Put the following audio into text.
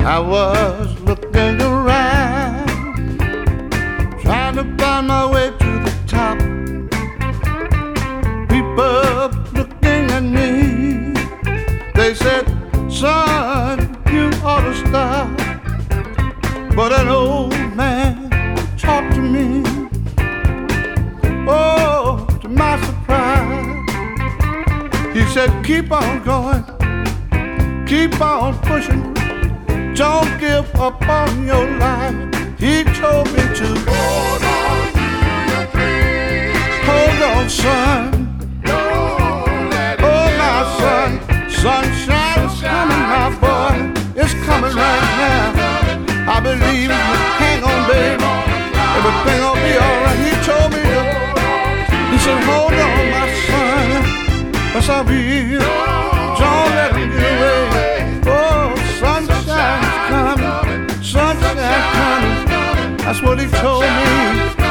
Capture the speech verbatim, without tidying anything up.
I was looking around, trying to find my way to the top. People looking at me, they said, son, you ought to stop. But an old man talked to me. Oh, to my surprise, he said, keep on going, keep on pushing, don't give up on your life. He told me to hold on to your dreams. Hold on, son. Don't let it oh, my go son. Sunshine is coming, my boy. It's coming right now. I believe if you hang on, baby, everything will be alright. He told me to, he said, hold on, my son. Yes, I will. Don't let him get away. Oh, sunshine is coming, sunshine coming. That's what he told me.